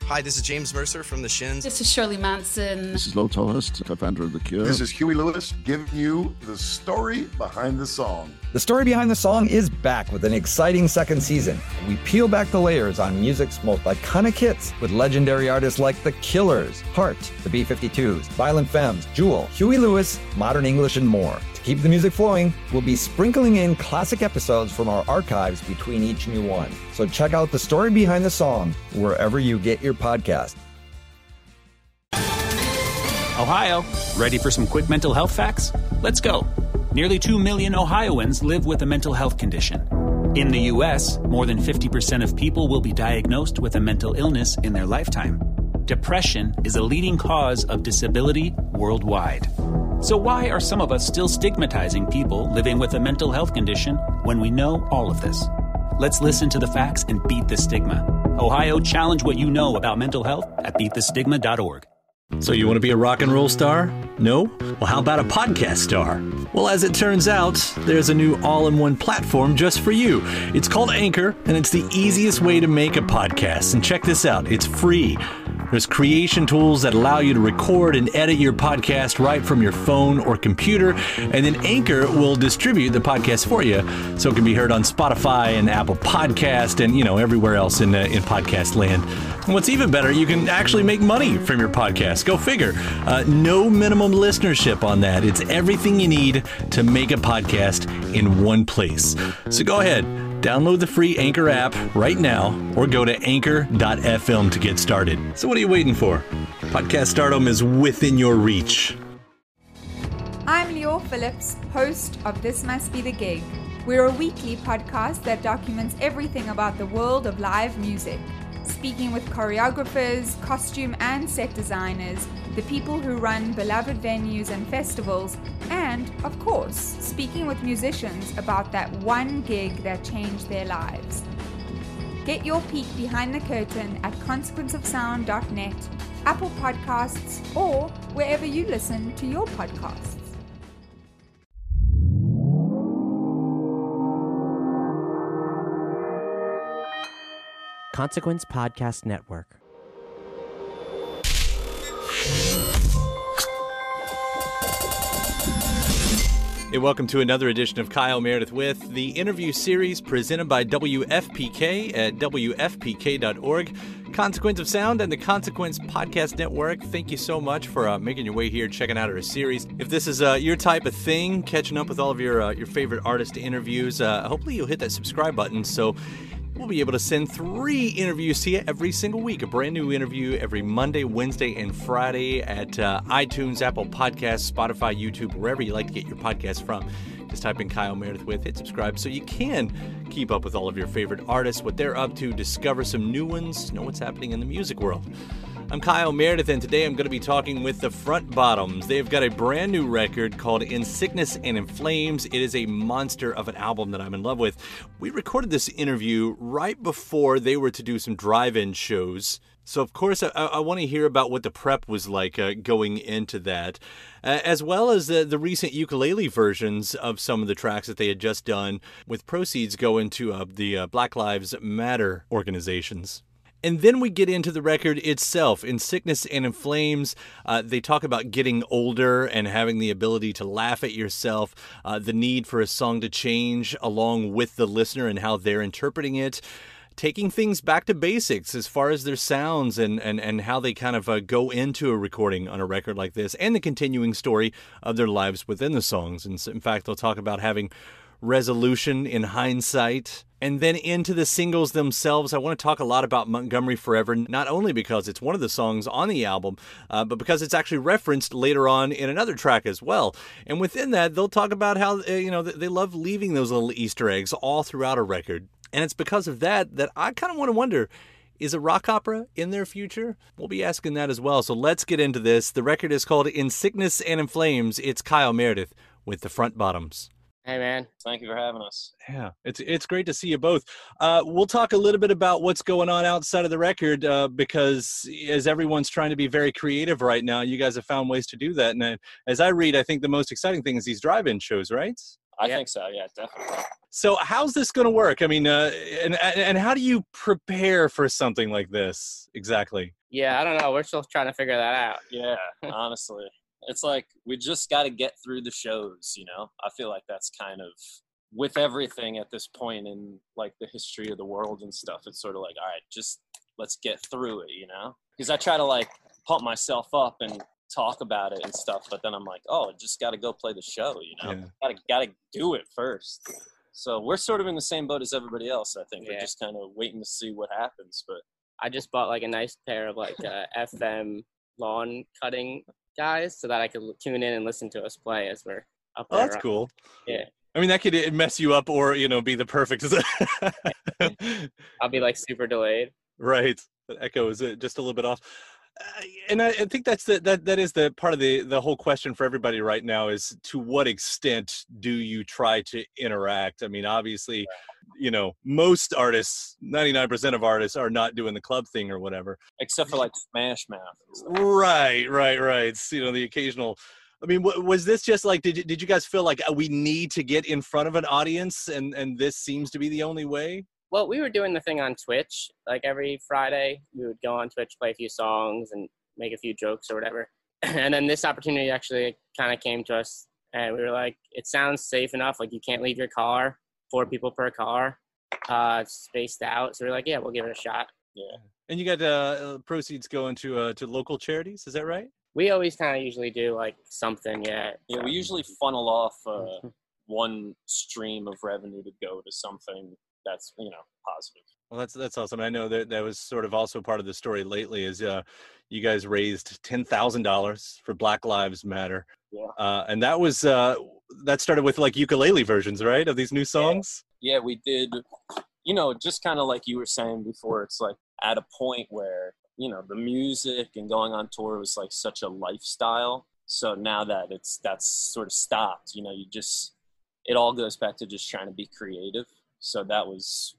Hi, this is James Mercer from The Shins. This is Shirley Manson. This is Lo Tallest, co-founder of The Cure. This is Huey Lewis giving you the story behind the song. The Story Behind the Song is back with an exciting second season. We peel back the layers on music's most iconic hits with legendary artists like The Killers, Heart, the B-52s, Violent Femmes, Jewel, Huey Lewis, Modern English, and more. To keep the music flowing, we'll be sprinkling in classic episodes from our archives between each new one. So check out The Story Behind the Song wherever you get your podcast. Ohio, ready for some quick mental health facts? Let's go. Nearly 2 million Ohioans live with a mental health condition. In the U.S., more than 50% of people will be diagnosed with a mental illness in their lifetime. Depression is a leading cause of disability worldwide. So why are some of us still stigmatizing people living with a mental health condition when we know all of this? Let's listen to the facts and beat the stigma. Ohio, challenge what you know about mental health at beatthestigma.org. So you want to be a rock and roll star? No? Well, how about a podcast star? Well, as it turns out, there's a new all-in-one platform just for you. It's called Anchor, and it's the easiest way to make a podcast. And check this out, it's free. There's creation tools that allow you to record and edit your podcast right from your phone or computer, and then Anchor will distribute the podcast for you so it can be heard on Spotify and Apple Podcast and, everywhere else in podcast land. And what's even better, you can actually make money from your podcast. Go figure. No minimum listenership on that. It's everything you need to make a podcast in one place. So go ahead. Download the free Anchor app right now or go to anchor.fm to get started. So what are you waiting for? Podcast stardom is within your reach. I'm Lior Phillips, host of This Must Be the Gig. We're a weekly podcast that documents everything about the world of live music, speaking with choreographers, costume and set designers, the people who run beloved venues and festivals, and, of course, speaking with musicians about that one gig that changed their lives. Get your peek behind the curtain at consequenceofsound.net, Apple Podcasts, or wherever you listen to your podcasts. Consequence Podcast Network. Hey, welcome to another edition of Kyle Meredith with the interview series presented by WFPK at WFPK.org. Consequence of Sound and the Consequence Podcast Network. Thank you so much for making your way here, checking out our series. If this is your type of thing, catching up with all of your favorite artist interviews, hopefully you'll hit that subscribe button so we'll be able to send 3 interviews to you every single week. A brand new interview every Monday, Wednesday, and Friday at iTunes, Apple Podcasts, Spotify, YouTube, wherever you like to get your podcasts from. Just type in Kyle Meredith with, hit subscribe so you can keep up with all of your favorite artists, what they're up to, discover some new ones, know what's happening in the music world. I'm Kyle Meredith, and today I'm going to be talking with the Front Bottoms. They've got a brand new record called In Sickness and in Flames. It is a monster of an album that I'm in love with. We recorded this interview right before they were to do some drive-in shows. So, of course, I want to hear about what the prep was like going into that, as well as the recent ukulele versions of some of the tracks that they had just done, with proceeds going to the Black Lives Matter organizations. And then we get into the record itself. In Sickness and in Flames, they talk about getting older and having the ability to laugh at yourself, the need for a song to change along with the listener and how they're interpreting it, taking things back to basics as far as their sounds and how they kind of go into a recording on a record like this, and the continuing story of their lives within the songs. And in fact, they'll talk about having resolution in hindsight. And then into the singles themselves, I want to talk a lot about Montgomery Forever, not only because it's one of the songs on the album, but because it's actually referenced later on in another track as well. And within that, they'll talk about how, they love leaving those little Easter eggs all throughout a record. And it's because of that I kind of want to wonder, is a rock opera in their future? We'll be asking that as well. So let's get into this. The record is called In Sickness and in Flames. It's Kyle Meredith with the Front Bottoms. Hey, man. Thank you for having us. Yeah, it's great to see you both. We'll talk a little bit about what's going on outside of the record because as everyone's trying to be very creative right now, you guys have found ways to do that. And as I read, I think the most exciting thing is these drive-in shows, right? I think so. Yeah, definitely. So how's this going to work? I mean, and how do you prepare for something like this exactly? Yeah, I don't know. We're still trying to figure that out. Yeah, honestly. It's like we just got to get through the shows, I feel like that's kind of with everything at this point in like the history of the world and stuff. It's sort of like, all right, just let's get through it, because I try to like pump myself up and talk about it and stuff, but then I'm like, oh, just got to go play the show, gotta do it first. So we're sort of in the same boat as everybody else. I think we're just kind of waiting to see what happens. But I just bought like a nice pair of like FM lawn cutting guys so that I could tune in and listen to us play as we're up there. Oh, that's cool. Yeah. I mean, that could mess you up or, be the perfect. I'll be like super delayed. Right. The echo is just a little bit off. And I think that is the part of the whole question for everybody right now is to what extent do you try to interact? I mean, obviously, most artists, 99% of artists are not doing the club thing or whatever. Except for like Smash Mouth. Right. It's, the occasional. I mean, was this just like, did you guys feel like we need to get in front of an audience and this seems to be the only way? Well, we were doing the thing on Twitch. Like every Friday, we would go on Twitch, play a few songs, and make a few jokes or whatever. And then this opportunity actually kind of came to us, and we were like, it sounds safe enough. Like you can't leave your car, 4 people per car, spaced out. So we're like, yeah, we'll give it a shot. Yeah. And you got proceeds going to local charities. Is that right? We always kind of usually do like something. Yeah. Yeah. We usually funnel off one stream of revenue to go to something that's positive. Well, that's awesome. I know that was sort of also part of the story lately is you guys raised $10,000 for Black Lives Matter. Yeah. And that was that started with like ukulele versions, right, of these new songs? Yeah, we did. Just kind of like you were saying before, it's like at a point where the music and going on tour was like such a lifestyle. So now that that's sort of stopped, it all goes back to just trying to be creative. So that was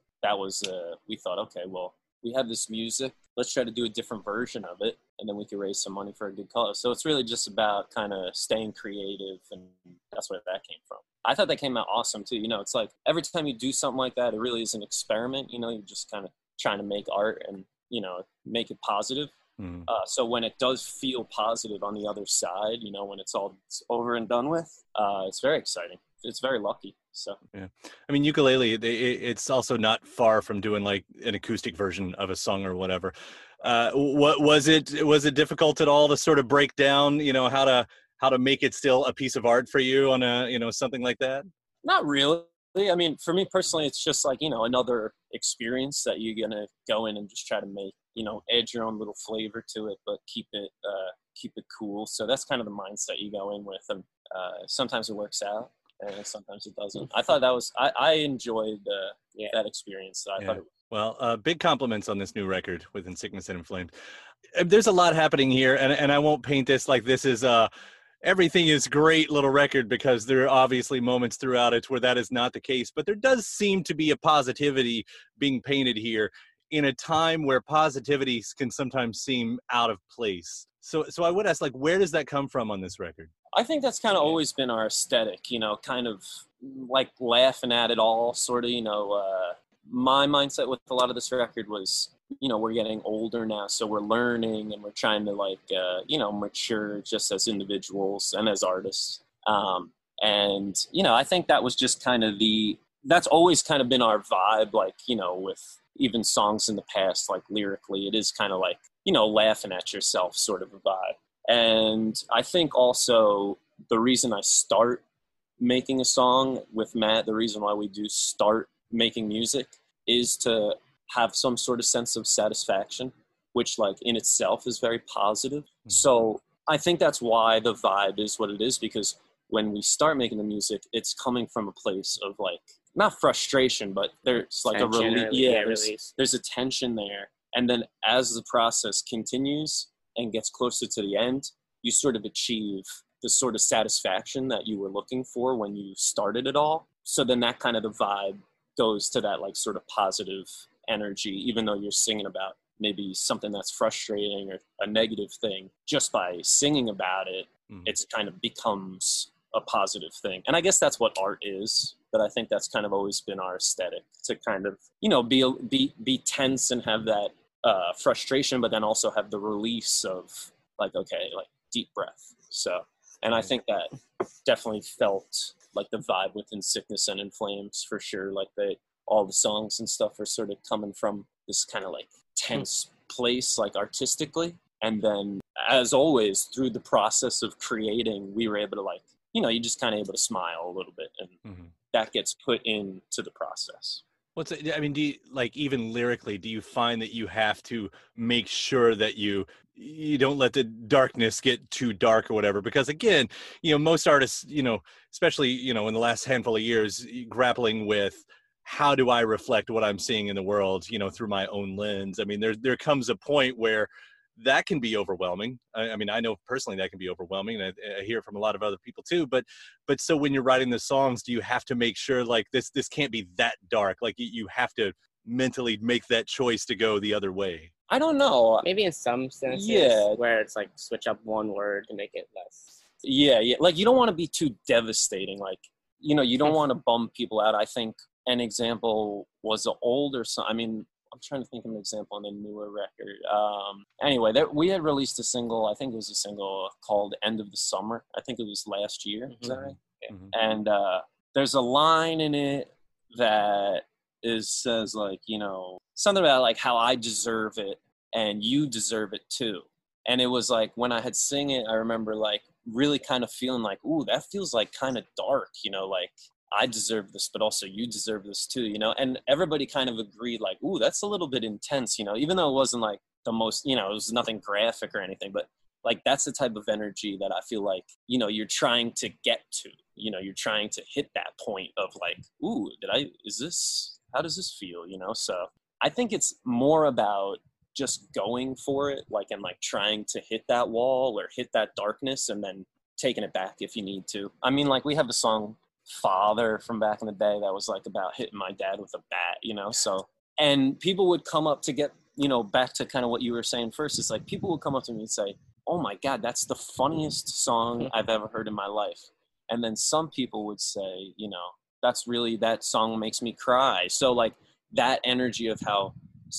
we thought, okay, well, we have this music, let's try to do a different version of it, and then we could raise some money for a good cause. So it's really just about kind of staying creative, and that's where that came from. I thought that came out awesome too. It's like every time you do something like that, it really is an experiment. You're just kind of trying to make art and make it positive. Mm. So when it does feel positive on the other side, when it's all over and done with, it's very exciting. It's very lucky. So yeah, I mean, ukulele, it's also not far from doing like an acoustic version of a song or whatever. What was it difficult at all to sort of break down, how to make it still a piece of art for you on a something like that? Not really. I mean, for me personally, it's just like another experience that you're gonna go in and just try to make, add your own little flavor to it, but keep it cool. So that's kind of the mindset you go in with, and sometimes it works out. And sometimes it doesn't. I thought I enjoyed that experience. So I thought it was. Well, big compliments on this new record with In Sickness and Inflamed. There's a lot happening here, and I won't paint this like this is everything is great little record, because there are obviously moments throughout it where that is not the case. But there does seem to be a positivity being painted here in a time where positivity can sometimes seem out of place. So I would ask, like, where does that come from on this record? I think that's kind of always been our aesthetic, kind of like laughing at it all, sort of, my mindset with a lot of this record was, we're getting older now, so we're learning and we're trying to like, mature just as individuals and as artists. And, I think that was just kind of that's always kind of been our vibe, like, with even songs in the past, like lyrically, it is kind of like, laughing at yourself sort of a vibe. And I think also the reason I start making a song with Matt, the reason why we do start making music is to have some sort of sense of satisfaction, which like in itself is very positive. Mm-hmm. So I think that's why the vibe is what it is, because when we start making the music, it's coming from a place of like, not frustration, but there's like tension, a release. There's a tension there. And then as the process continues and gets closer to the end, you sort of achieve the sort of satisfaction that you were looking for when you started it all. So then that kind of the vibe goes to that like sort of positive energy, even though you're singing about maybe something that's frustrating or a negative thing. Just by singing about it, it's kind of becomes a positive thing. And I guess that's what art is, but I think that's kind of always been our aesthetic, to kind of, you know, be tense and have that frustration, but then also have the release of like, okay, like deep breath. So, and I think that definitely felt like the vibe within Sickness and In Flames for sure. Like all the songs and stuff are sort of coming from this kind of like tense place, like artistically. And then as always, through the process of creating, we were able to like, you know, you just kind of able to smile a little bit, and that gets put into the process. I mean, do you, like, even lyrically, do you find that you have to make sure that you don't let the darkness get too dark or whatever? Because again, you know, most artists, you know, especially, you know, in the last handful of years, grappling with how do I reflect what I'm seeing in the world, you know, through my own lens. I mean, there comes a point where that can be overwhelming. I mean, I know personally that can be overwhelming, and I hear from a lot of other people too. But so when you're writing the songs, do you have to make sure like this can't be that dark? Like you have to mentally make that choice to go the other way? I don't know. Maybe in some senses, where it's like switch up one word to make it less. Yeah. Like you don't want to be too devastating. Like, you know, you don't want to bum people out. I think an example was an older song. I mean, I'm trying to think of an example on a newer record. Anyway, we had released a single. I think it was a single called "End of the Summer." I think it was last year. Is that right? Mm-hmm. And there's a line in it that says like, you know, something about like how I deserve it and you deserve it too. And it was like when I had sing it, I remember like really kind of feeling like, ooh, that feels like kind of dark, you know, like I deserve this, but also you deserve this too, you know? And everybody kind of agreed like, ooh, that's a little bit intense, you know, even though it wasn't like the most, you know, it was nothing graphic or anything, but like, that's the type of energy that I feel like, you know, you're trying to get to, you know, you're trying to hit that point of like, ooh, how does this feel? You know? So I think it's more about just going for it, like, and like trying to hit that wall or hit that darkness and then taking it back if you need to. I mean, like we have a song, Father, from back in the day that was like about hitting my dad with a bat, you know? So, and people would come up to get, you know, back to kind of what you were saying first, it's like people would come up to me and say, oh my God, that's the funniest song I've ever heard in my life. And then some people would say, you know, that song makes me cry. So like that energy of how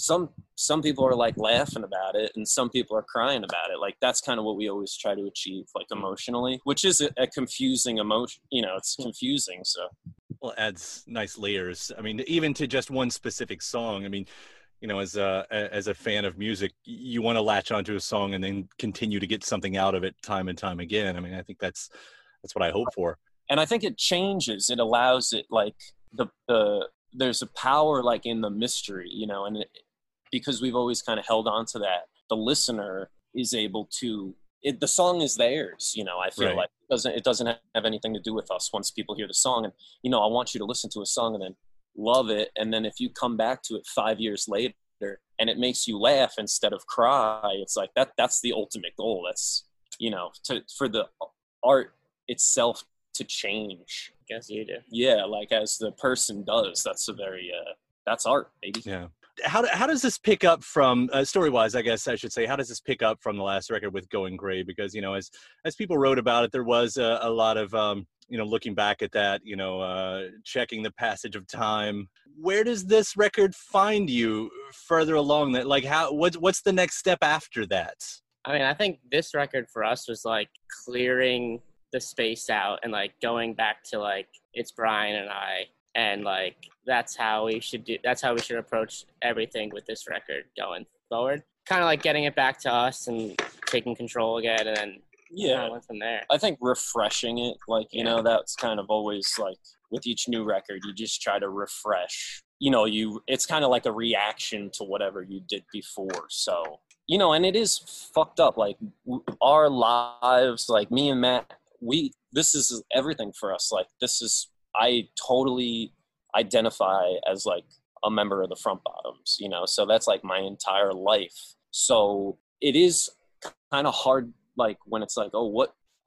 some people are like laughing about it and some people are crying about it. Like that's kind of what we always try to achieve, like emotionally, which is a confusing emotion, you know, it's confusing. So, well, it adds nice layers. I mean, even to just one specific song. I mean, you know, as a fan of music, you want to latch onto a song and then continue to get something out of it time and time again. I mean, I think that's what I hope for. And I think it changes. It allows it like there's a power like in the mystery, you know, and because we've always kind of held on to that, the listener is able to, the song is theirs, you know, I feel like it doesn't have anything to do with us once people hear the song. And, you know, I want you to listen to a song and then love it. And then if you come back to it 5 years later and it makes you laugh instead of cry, it's like that's the ultimate goal. That's, you know, for the art itself to change. I guess you do. Yeah, like as the person does. That's that's art, baby. Yeah. How does this pick up from story-wise? I guess I should say, how does this pick up from the last record with Going Gray? Because, you know, as people wrote about it, there was a lot of you know, looking back at that, you know, checking the passage of time. Where does this record find you further along that? Like, what's the next step after that? I mean, I think this record for us was like clearing the space out and like going back to like, it's Brian and I, and like that's how we should approach everything with this record going forward. Kind of like getting it back to us and taking control again, and then went from there. I think refreshing it, like, you know, that's kind of always like with each new record, you just try to refresh, you know, it's kind of like a reaction to whatever you did before. So, you know, and it is fucked up. Like our lives, like me and Matt, this is everything for us. Like I totally identify as like a member of the Front Bottoms, you know, so that's like my entire life. So it is kind of hard, like when it's like, when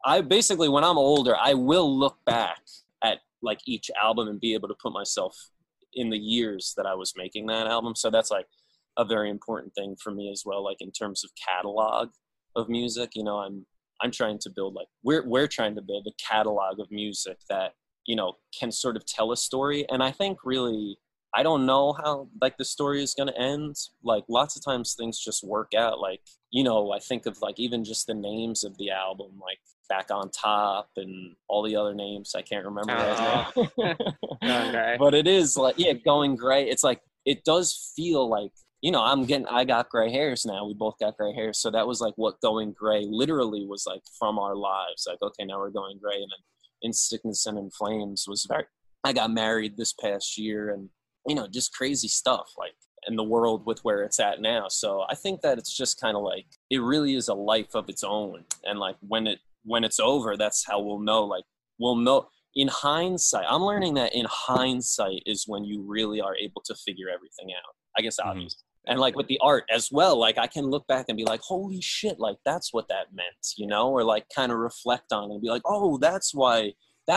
I'm older, I will look back at like each album and be able to put myself in the years that I was making that album. So that's like a very important thing for me as well, like in terms of catalog of music. You know, I'm trying to build, like, we're trying to build a catalog of music that, you know, can sort of tell a story. And I think really, I don't know how, like, the story is going to end. Like, lots of times things just work out. Like, you know, I think of, like, even just the names of the album, like Back on Top and all the other names I can't remember right now. Okay. But it is like, yeah, Going Gray. It's like, it does feel like, you know, I got gray hairs now. We both got gray hairs. So that was like what Going Gray literally was like from our lives. Like, okay, now we're going gray. And then In Sickness and in Flames was I got married this past year, and, you know, just crazy stuff, like, in the world with where it's at now. So I think that it's just kind of like, it really is a life of its own. And like, when it's over, that's how we'll know. Like, we'll know in hindsight. I'm learning that in hindsight is when you really are able to figure everything out, I guess, obviously. And like with the art as well, like, I can look back and be like, holy shit, like, that's what that meant, you know, or like kind of reflect on it and be like, oh, that's why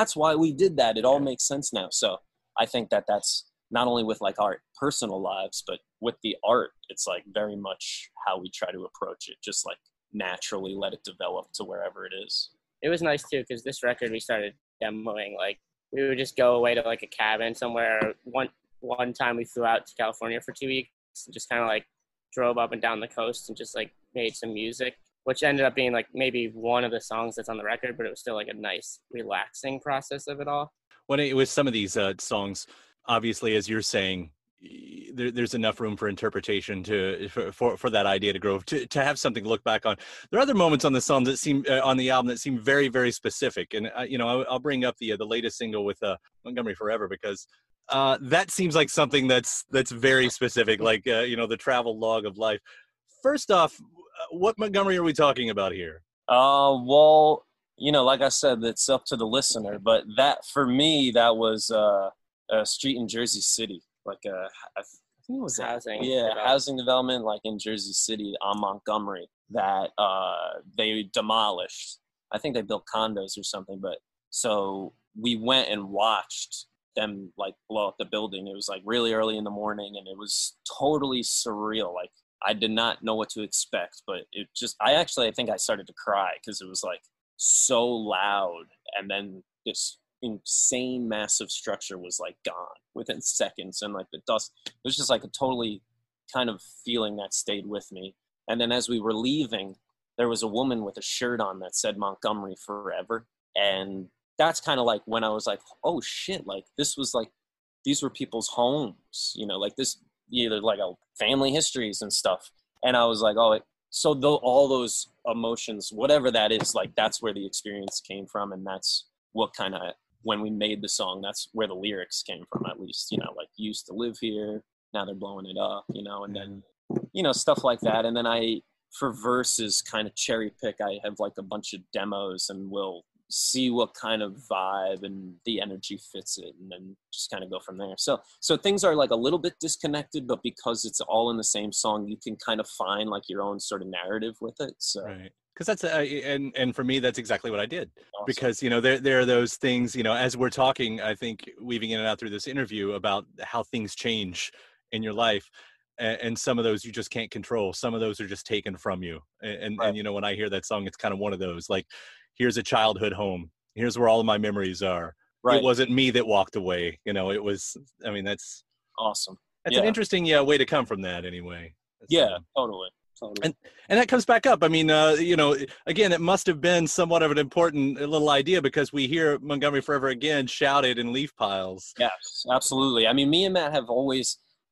we did that. It all makes sense now. So I think that that's not only with like our personal lives, but with the art, it's like very much how we try to approach it. Just like naturally let it develop to wherever it is. It was nice too, because this record we started demoing, like, we would just go away to like a cabin somewhere. One time we flew out to California for 2 weeks and just kind of like drove up and down the coast and just like made some music, which ended up being like maybe one of the songs that's on the record, but it was still like a nice relaxing process of it all. When it was some of these songs, obviously, as you're saying, there's enough room for interpretation for that idea to grow, to have something to look back on. There are other moments on the song that seem on the album that seem very, very specific, and you know, I'll bring up the latest single with Montgomery Forever, because that seems like something that's very specific, like you know, the travel log of life. First off, what Montgomery are we talking about here? Well, you know, like I said, it's up to the listener, but that, for me, that was a street in Jersey City, like I think it was housing development, like in Jersey City on Montgomery, that they demolished. I think they built condos or something, but so we went and watched them like blow up the building. It was like really early in the morning, and it was totally surreal. Like, I did not know what to expect, but it just, I think I started to cry because it was like so loud, and then this insane massive structure was like gone within seconds, and like the dust, it was just like a totally kind of feeling that stayed with me. And then as we were leaving, there was a woman with a shirt on that said Montgomery Forever, and that's kind of like when I was like, oh shit, like this was like, these were people's homes, you know, like this, either like a family histories and stuff. And I was like, oh, so all those emotions, whatever that is, like that's where the experience came from. And that's what kind of, when we made the song, that's where the lyrics came from, at least, you know, like, used to live here, now they're blowing it up, you know, and then, you know, stuff like that. And then for verses, kind of cherry pick, I have like a bunch of demos, and we'll see what kind of vibe and the energy fits it, and then just kind of go from there. So things are like a little bit disconnected, but because it's all in the same song, you can kind of find like your own sort of narrative with it. So right, because that's and for me, that's exactly what I did. Awesome. Because, you know, there are those things, you know, as we're talking, I think weaving in and out through this interview about how things change in your life, and some of those you just can't control. Some of those are just taken from you, and you know, when I hear that song, it's kind of one of those, like, here's a childhood home. Here's where all of my memories are. Right. It wasn't me that walked away. You know, it was, I mean, that's awesome. That's an interesting way to come from that anyway. Totally. And that comes back up. I mean, you know, again, it must have been somewhat of an important little idea, because we hear Montgomery Forever again shouted in leaf piles. Yes, absolutely. I mean, me and Matt have always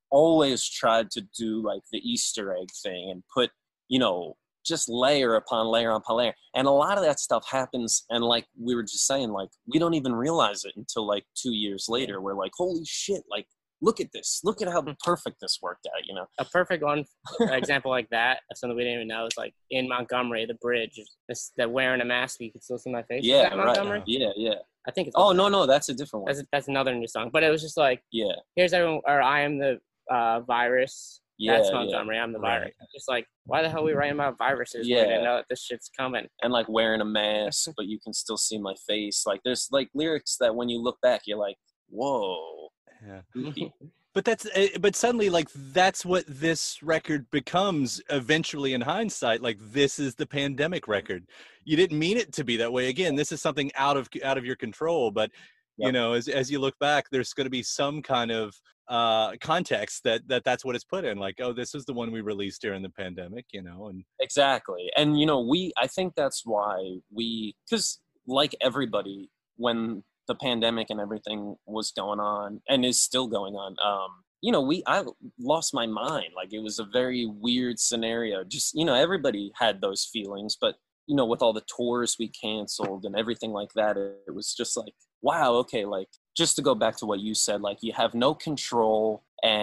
tried to do like the Easter egg thing and put, you know, just layer upon layer upon layer. And a lot of that stuff happens, and like we were just saying, like, we don't even realize it until like 2 years later. We're like, holy shit, like, look at this. Look at how perfect this worked out, you know? A perfect one example like that, something we didn't even know, is like in Montgomery, the bridge, that wearing a mask, you can still see my face. Yeah, is that Montgomery? Right. Yeah. I think it's... Oh, no, that's a different one. That's another new song. But it was just like, yeah, here's everyone, or I am the virus. Yeah, that's Montgomery. I'm the virus. Just like, why the hell are we writing about viruses? Yeah. We didn't know that this shit's coming. And like wearing a mask, but you can still see my face. Like, there's like lyrics that when you look back, you're like, whoa. Yeah. But suddenly, like, that's what this record becomes eventually in hindsight. Like, this is the pandemic record. You didn't mean it to be that way. Again, this is something out of your control. But, you know, as you look back, there's going to be some kind of context that's what it's put in. Like, oh, this is the one we released during the pandemic, you know. And exactly. And, you know, I think that's why because like everybody, when the pandemic and everything was going on and is still going on, you know, I lost my mind. Like, it was a very weird scenario. Just, you know, everybody had those feelings, but, you know, with all the tours we canceled and everything like that, it was just like, wow, okay, like, just to go back to what you said, like, you have no control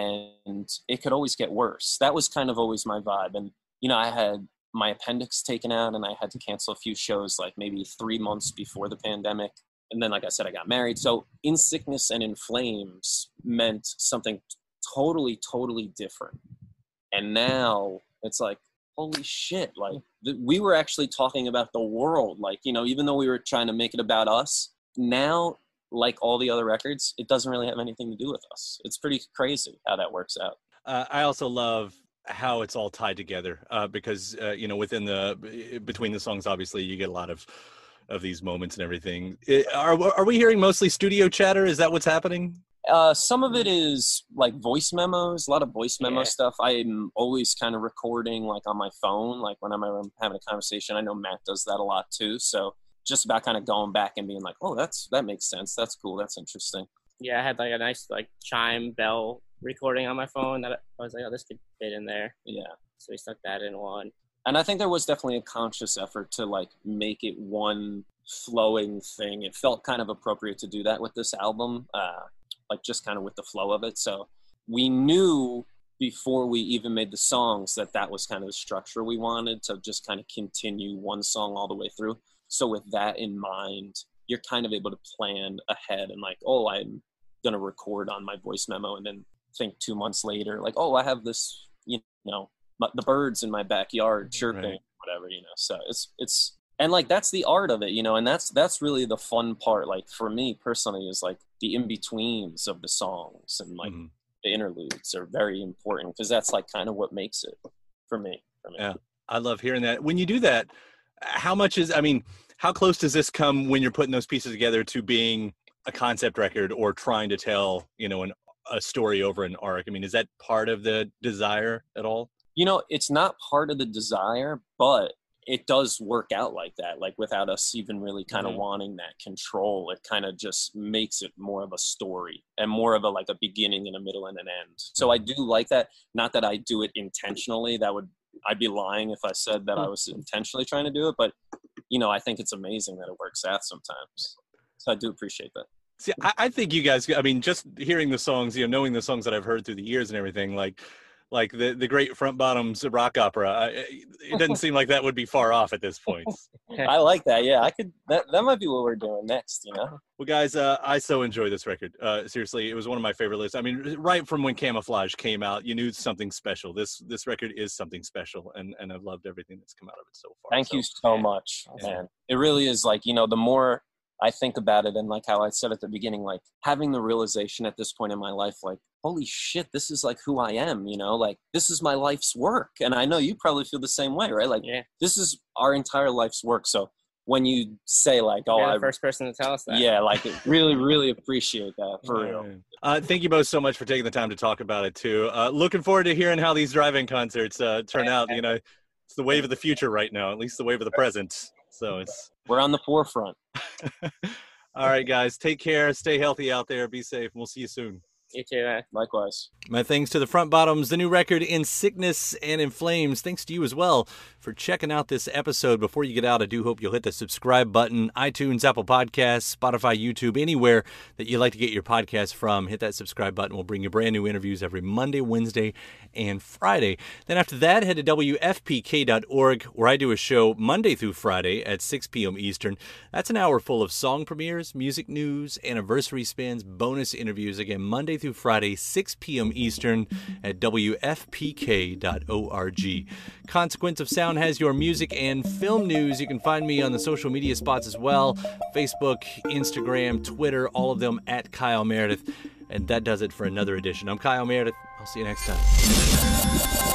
and it could always get worse. That was kind of always my vibe. And, you know, I had my appendix taken out and I had to cancel a few shows, like maybe 3 months before the pandemic. And then, like I said, I got married. So In Sickness and In Flames meant something totally, totally different. And now it's like, holy shit, like, we were actually talking about the world. Like, you know, even though we were trying to make it about us, now, like all the other records, it doesn't really have anything to do with us. It's pretty crazy how that works out. I also love how it's all tied together because, you know, between the songs, obviously, you get a lot of these moments and everything. Are we hearing mostly studio chatter? Is that what's happening? Some of it is like voice memos, a lot of voice memo stuff. I'm always kind of recording like on my phone, like when I'm having a conversation. I know Matt does that a lot too. So just about kind of going back and being like, oh, that makes sense. That's cool. That's interesting. Yeah, I had like a nice like chime bell recording on my phone that I was like, oh, this could fit in there. Yeah. So we stuck that in one. And I think there was definitely a conscious effort to like make it one flowing thing. It felt kind of appropriate to do that with this album, like just kind of with the flow of it. So we knew before we even made the songs that was kind of the structure we wanted, to just kind of continue one song all the way through. So with that in mind, you're kind of able to plan ahead and like, oh, I'm going to record on my voice memo, and then think 2 months later, like, oh, I have this, you know, the birds in my backyard chirping, right, whatever, you know. So it's and like that's the art of it, you know, and that's really the fun part. Like for me personally, is like the in-betweens of the songs and like the interludes are very important, because that's like kind of what makes it for me. Yeah, I love hearing that. When you do that, how close does this come when you're putting those pieces together to being a concept record or trying to tell, you know, a story over an arc? I mean, is that part of the desire at all? You know, it's not part of the desire, but it does work out like that. Like without us even really kind of wanting that control, it kind of just makes it more of a story and more of a like a beginning and a middle and an end. So I do like that. Not that I do it intentionally. I'd be lying if I said that I was intentionally trying to do it. But, you know, I think it's amazing that it works out sometimes. So I do appreciate that. See, I think you guys, I mean, just hearing the songs, you know, knowing the songs that I've heard through the years and everything, like the great Front Bottoms rock opera, it doesn't seem like that would be far off at this point. I like that. Yeah, that might be what we're doing next, you know? Well, guys, I so enjoy this record. Seriously, it was one of my favorite lists. I mean, right from when Camouflage came out, you knew something special. This record is something special, and I've loved everything that's come out of it so far. Thank you so much, man. It really is like, you know, the more I think about it, and like how I said at the beginning, like having the realization at this point in my life, like, holy shit, this is like who I am, you know, like this is my life's work. And I know you probably feel the same way, right? Like this is our entire life's work. So when you say like, oh, you're the first person to tell us that. Yeah, like really, really appreciate that for real. Thank you both so much for taking the time to talk about it too. Looking forward to hearing how these drive-in concerts turn out. You know, it's the wave of the future right now, at least the wave of the present. So we're on the forefront. All right, guys, take care. Stay healthy out there. Be safe. We'll see you soon. You too, man. Likewise. My thanks to the Front Bottoms, the new record In Sickness and In Flames. Thanks to you as well for checking out this episode. Before you get out, I do hope you'll hit the subscribe button. iTunes, Apple Podcasts, Spotify, YouTube, anywhere that you like to get your podcast from. Hit that subscribe button. We'll bring you brand new interviews every Monday, Wednesday, and Friday. Then after that, head to WFPK.org, where I do a show Monday through Friday at 6 p.m. Eastern. That's an hour full of song premieres, music news, anniversary spins, bonus interviews. Again, Monday through Friday, 6 p.m. Eastern at WFPK.org. Consequence of Sound has your music and film news. You can find me on the social media spots as well. Facebook, Instagram, Twitter, all of them at Kyle Meredith. And that does it for another edition. I'm Kyle Meredith. I'll see you next time.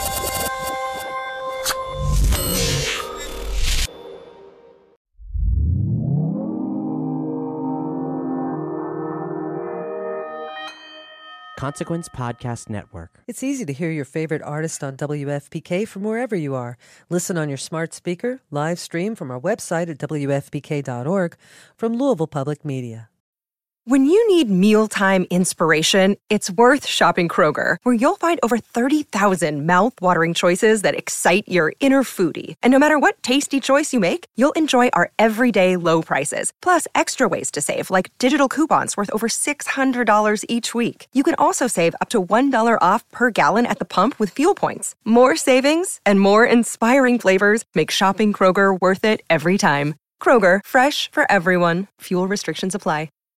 Consequence Podcast Network. It's easy to hear your favorite artist on WFPK from wherever you are. Listen on your smart speaker, live stream from our website at WFPK.org, from Louisville Public Media. When you need mealtime inspiration, it's worth shopping Kroger, where you'll find over 30,000 mouth-watering choices that excite your inner foodie. And no matter what tasty choice you make, you'll enjoy our everyday low prices, plus extra ways to save, like digital coupons worth over $600 each week. You can also save up to $1 off per gallon at the pump with fuel points. More savings and more inspiring flavors make shopping Kroger worth it every time. Kroger, fresh for everyone. Fuel restrictions apply.